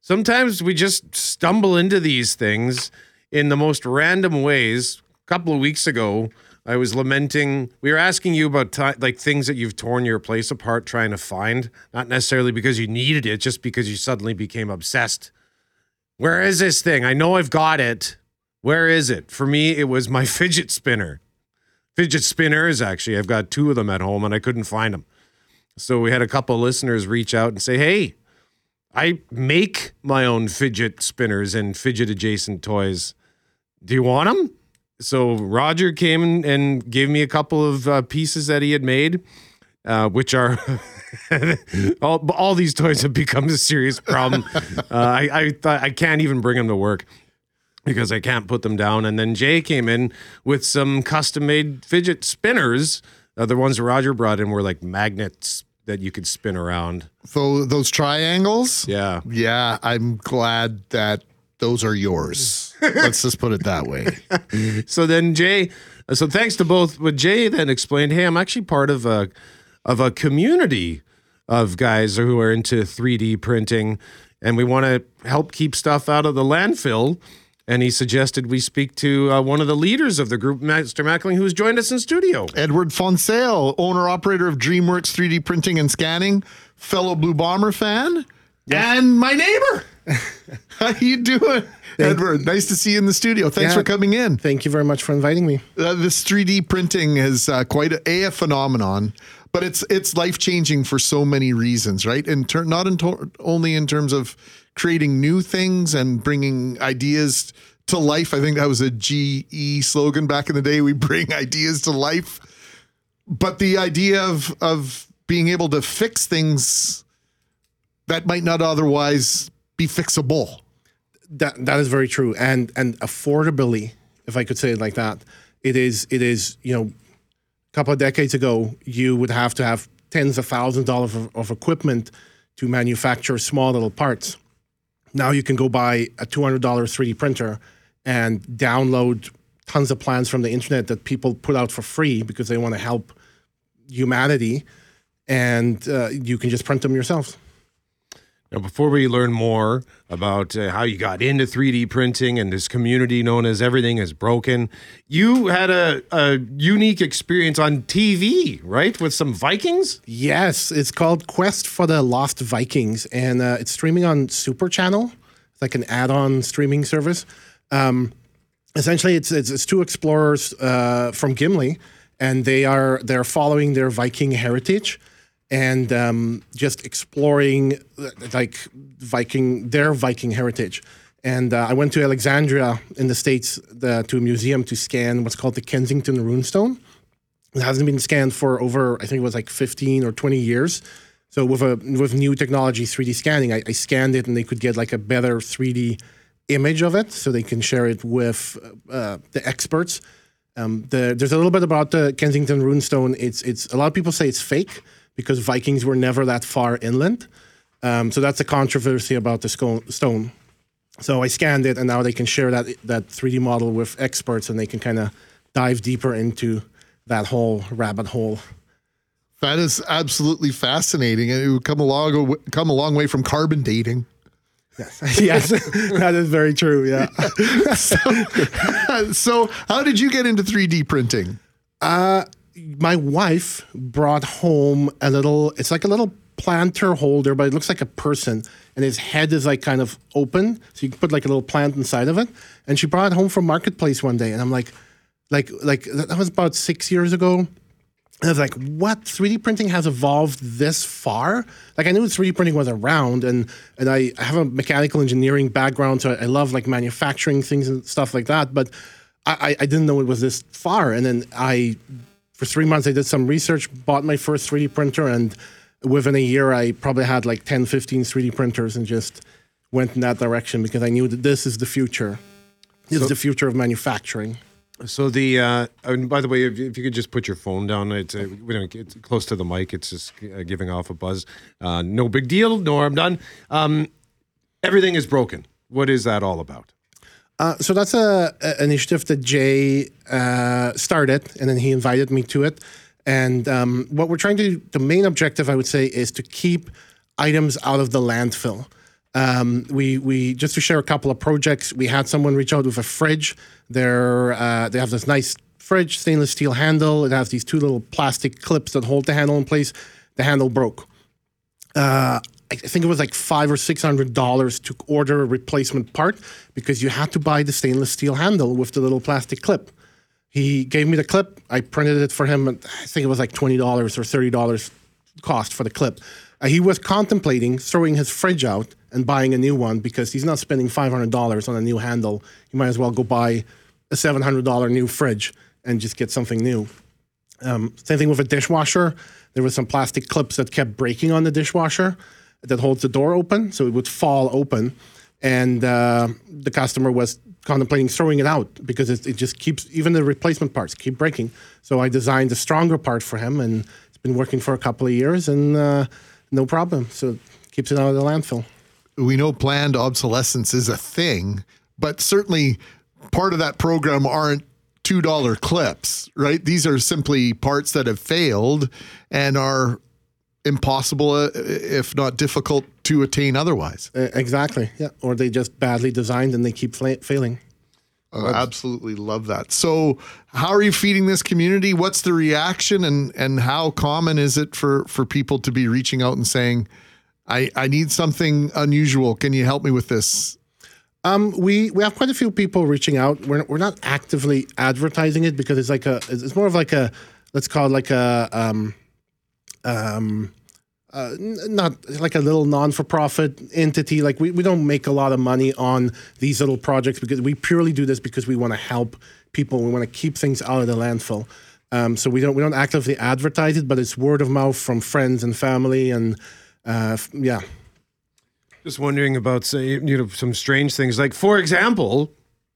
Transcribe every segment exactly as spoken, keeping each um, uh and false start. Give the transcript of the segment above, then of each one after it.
Sometimes we just stumble into these things in the most random ways. A couple of weeks ago, I was lamenting, we were asking you about t- like things that you've torn your place apart trying to find, not necessarily because you needed it, just because you suddenly became obsessed. Where is this thing? I know I've got it. Where is it? For me, it was my fidget spinner. Fidget spinners, actually. I've got two of them at home and I couldn't find them. So we had a couple of listeners reach out and say, hey, I make my own fidget spinners and fidget adjacent toys. Do you want them? So Roger came and gave me a couple of uh, pieces that he had made, uh, which are all, all these toys have become a serious problem. Uh, I I, thought, I can't even bring them to work because I can't put them down. And then Jay came in with some custom made fidget spinners. Uh, the ones Roger brought in were like magnets that you could spin around. So those triangles? Yeah. Yeah, I'm glad that those are yours. Let's just put it that way. So then Jay, so thanks to both, but Jay then explained, hey, I'm actually part of a of a community of guys who are into three D printing, and we want to help keep stuff out of the landfill. And he suggested we speak to uh, one of the leaders of the group, Mister Mackling, who's joined us in studio. Edward Fonsale, owner-operator of DreamWorks three D Printing and Scanning, fellow Blue Bomber fan, yes. And my neighbor. How you doing, Thank Edward? Nice to see you in the studio. Thanks yeah. for coming in. Thank you very much for inviting me. Uh, this three D printing is uh, quite a, a, a phenomenon, but it's it's life-changing for so many reasons, right? In ter- not in to- only in terms of creating new things and bringing ideas to life. I think that was a G E slogan back in the day. We bring ideas to life. But the idea of of being able to fix things that might not otherwise be fixable. That that is very true. And and affordability, if I could say it like that, it is it is, you know, a couple of decades ago, you would have to have tens of thousands of dollars of, of equipment to manufacture small little parts. Now you can go buy a two hundred dollars three D printer and download tons of plans from the internet that people put out for free because they want to help humanity, and uh, you can just print them yourself. Now, before we learn more about uh, how you got into three D printing and this community known as Everything is Broken, you had a, a unique experience on T V, right? With some Vikings? Yes, it's called Quest for the Lost Vikings, and uh, it's streaming on Super Channel. It's like an add-on streaming service. Um, essentially, it's, it's it's two explorers uh, from Gimli, and they are they're following their Viking heritage. And um, just exploring like Viking, their Viking heritage. And uh, I went to Alexandria in the States the, to a museum to scan what's called the Kensington Runestone. It hasn't been scanned for over, I think it was like fifteen or twenty years. So with a with new technology, three D scanning, I, I scanned it and they could get like a better three D image of it so they can share it with uh, the experts. Um, the, there's a little bit about the Kensington Runestone. It's it's a lot of people say it's fake, because Vikings were never that far inland. Um, so that's a controversy about the stone. So I scanned it, and now they can share that that three D model with experts, and they can kind of dive deeper into that whole rabbit hole. That is absolutely fascinating. And it would come a long, come a long way from carbon dating. Yes, yes, that is very true, yeah. so, so how did you get into three D printing? Uh, my wife brought home a little, it's like a little planter holder, but it looks like a person, and his head is like kind of open, so you can put like a little plant inside of it. And she brought it home from Marketplace one day, and I'm like, like, like that was about six years ago. And I was like, what? three D printing has evolved this far? Like, I knew three D printing was around, and and I have a mechanical engineering background, so I love like manufacturing things and stuff like that, but I, I didn't know it was this far. And then I, for three months, I did some research, bought my first three D printer, and within a year, I probably had like ten, fifteen three D printers and just went in that direction because I knew that this is the future. This so, is the future of manufacturing. So the, uh, and by the way, if, if you could just put your phone down, it's, uh, we don't, it's close to the mic, it's just uh, giving off a buzz. Uh, no big deal, no harm done. Um, Everything is Broken. What is that all about? Uh, so that's a, a initiative that Jay uh, started, and then he invited me to it. And um, what we're trying to do, the main objective, I would say, is to keep items out of the landfill. Um, we we just to share a couple of projects. We had someone reach out with a fridge. They're uh, they have this nice fridge, stainless steel handle. It has these two little plastic clips that hold the handle in place. The handle broke. Uh, I think it was like five or six hundred dollars to order a replacement part because you had to buy the stainless steel handle with the little plastic clip. He gave me the clip. I printed it for him. And I think it was like twenty dollars or thirty dollars cost for the clip. Uh, he was contemplating throwing his fridge out and buying a new one because he's not spending five hundred dollars on a new handle. You might as well go buy a seven hundred dollars new fridge and just get something new. Um, same thing with a dishwasher. There were some plastic clips that kept breaking on the dishwasher that holds the door open, so it would fall open. And uh, the customer was contemplating throwing it out because it, it just keeps, even the replacement parts keep breaking. So I designed a stronger part for him, and it's been working for a couple of years, and uh, no problem. So it keeps it out of the landfill. We know planned obsolescence is a thing, but certainly part of that program aren't two dollar clips, right? These are simply parts that have failed and are impossible, uh, if not difficult, to attain otherwise. Uh, exactly, yeah. Or they just badly designed and they keep fla- failing. Oh, absolutely love that. So how are you feeding this community? What's the reaction, and, and how common is it for, for people to be reaching out and saying, I, I need something unusual. Can you help me with this? Um, we, we have quite a few people reaching out. We're, we're not actively advertising it because it's like a, it's more of like a, let's call it like a, um, um, uh, not like a little non-for-profit entity. Like we, we don't make a lot of money on these little projects because we purely do this because we want to help people. We want to keep things out of the landfill. Um, so we don't, we don't actively advertise it, but it's word of mouth from friends and family. And, uh, yeah. Just wondering about, say, you know, some strange things. Like, for example,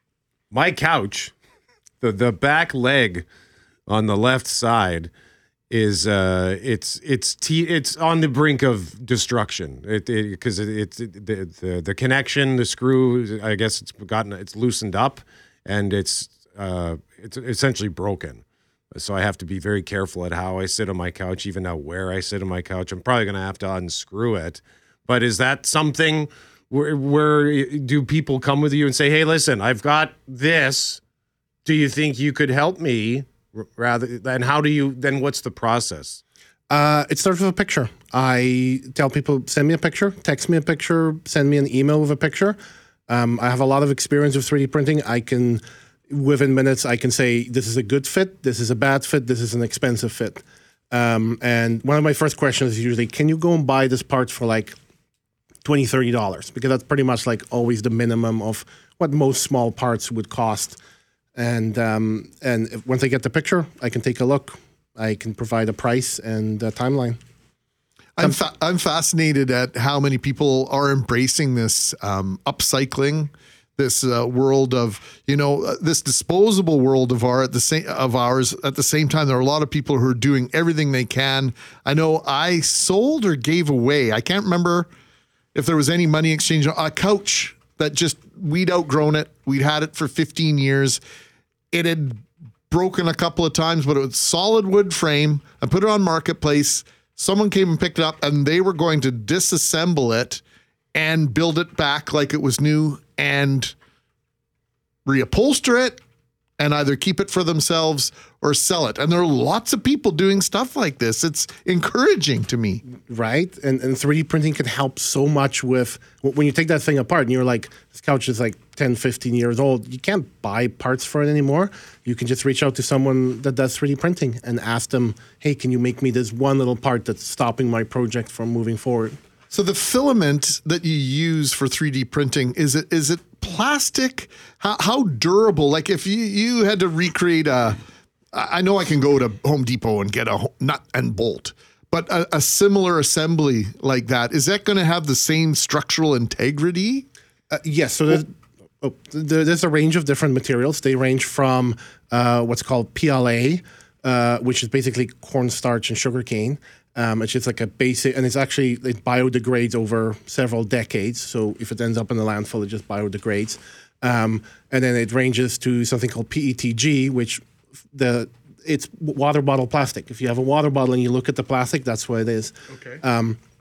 my couch, the the back leg on the left side is uh, it's it's t- it's on the brink of destruction. It because it, it, it's it, the, the the connection, the screw, I guess it's gotten it's loosened up, and it's uh, it's essentially broken. So I have to be very careful at how I sit on my couch, even now where I sit on my couch. I'm probably going to have to unscrew it. But is that something where, where do people come with you and say, hey, listen, I've got this. Do you think you could help me? Rather, and how do you, then what's the process? Uh, it starts with a picture. I tell people, send me a picture, text me a picture, send me an email with a picture. Um, I have a lot of experience with three D printing. I can, within minutes, I can say, this is a good fit, this is a bad fit, this is an expensive fit. Um, and one of my first questions is usually, can you go and buy this part for like twenty dollars, thirty dollars, because that's pretty much like always the minimum of what most small parts would cost. And um, and if, once I get the picture, I can take a look. I can provide a price and a timeline. I'm fa- I'm fascinated at how many people are embracing this um, upcycling, this uh, world of, you know, uh, this disposable world of our at the same of ours. At the same time, there are a lot of people who are doing everything they can. I know I sold or gave away, I can't remember if there was any money exchange, a couch that just, we'd outgrown it. We'd had it for fifteen years. It had broken a couple of times, but it was solid wood frame. I put it on Marketplace. Someone came and picked it up, and they were going to disassemble it and build it back like it was new and reupholster it and either keep it for themselves or sell it. And there are lots of people doing stuff like this. It's encouraging to me. Right? And and three D printing can help so much with, when you take that thing apart and you're like, this couch is like ten, fifteen years old, you can't buy parts for it anymore. You can just reach out to someone that does three D printing and ask them, hey, can you make me this one little part that's stopping my project from moving forward? So the filament that you use for three D printing, is it is it plastic? How, how durable? Like if you, you had to recreate a, I know I can go to Home Depot and get a nut and bolt, but a, a similar assembly like that, is that going to have the same structural integrity? Uh, yes. So there's, oh, there, there's a range of different materials. They range from uh, what's called P L A, uh, which is basically cornstarch and sugarcane. Um, it's just like a basic, and it's actually, it biodegrades over several decades. So if it ends up in the landfill, it just biodegrades. Um, and then it ranges to something called P E T G, which the it's water bottle plastic. If you have a water bottle and you look at the plastic, that's what it is. Okay. Um,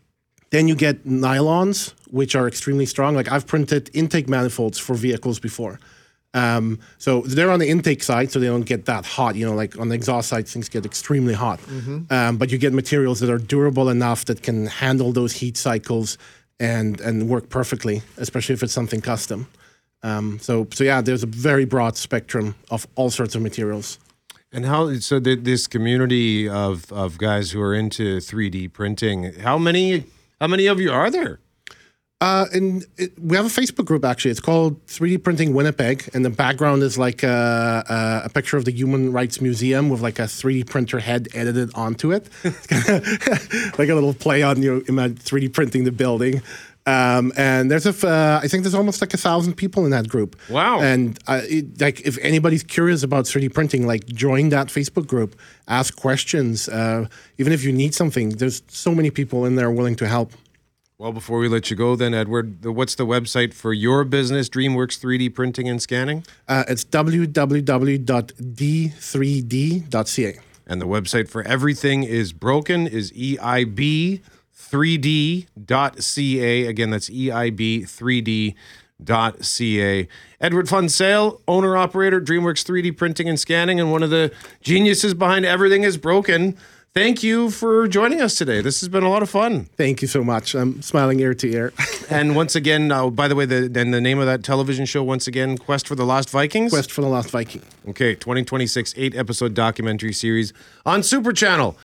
Then you get nylons, which are extremely strong. Like I've printed intake manifolds for vehicles before. Um, so they're on the intake side, so they don't get that hot. You know, like on the exhaust side, things get extremely hot. Mm-hmm. Um, but you get materials that are durable enough that can handle those heat cycles and and work perfectly, especially if it's something custom. Um, so so yeah, there's a very broad spectrum of all sorts of materials. And how, so th- this community of, of guys who are into three D printing, how many, how many of you are there? Uh, and it, we have a Facebook group, actually. It's called three D Printing Winnipeg. And the background is like a, a, a picture of the Human Rights Museum with like a three D printer head edited onto it. Like a little play on, you know, three D printing the building. Um, and there's a, uh, I think there's almost like a thousand people in that group. Wow. And uh, it, like, if anybody's curious about three D printing, like join that Facebook group, ask questions. Uh, even if you need something, there's so many people in there willing to help. Well, before we let you go then, Edward, the, what's the website for your business, DreamWorks three D Printing and Scanning? Uh, it's w w w dot d three d dot c a. And the website for everything is broken is E I B three D dot C A. Again, that's E I B three D dot C A. Edward Funsale, owner-operator, DreamWorks three D Printing and Scanning, and one of the geniuses behind Everything is Broken. Thank you for joining us today. This has been a lot of fun. Thank you so much. I'm smiling ear to ear. And once again, uh, by the way, the, then the name of that television show, once again, Quest for the Lost Vikings? Quest for the Lost Viking. Okay, twenty twenty-six, eight-episode documentary series on Super Channel.